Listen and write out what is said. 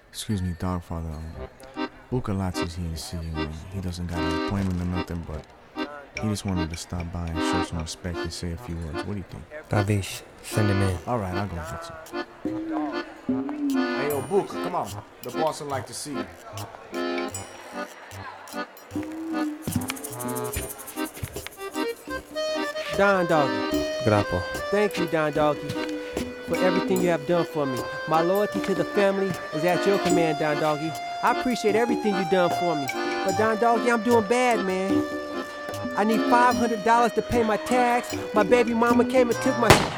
Excuse me, Dogfather. Bukalach's here to see you, man. He doesn't got an appointment or nothing, but he just wanted to stop by and show some respect and say a few words. What do you think? Bavish, send him in. Alright, I'll go get you. Hey, yo, Buka, come on. The boss would like to see you. Don Doggy. Grapo. Thank you, Don Doggy, for everything you have done for me. My loyalty to the family is at your command, Don Doggy. I appreciate everything you done for me. But Don Doggy, I'm doing bad, man. I need $500 to pay my tax. My baby mama came and took my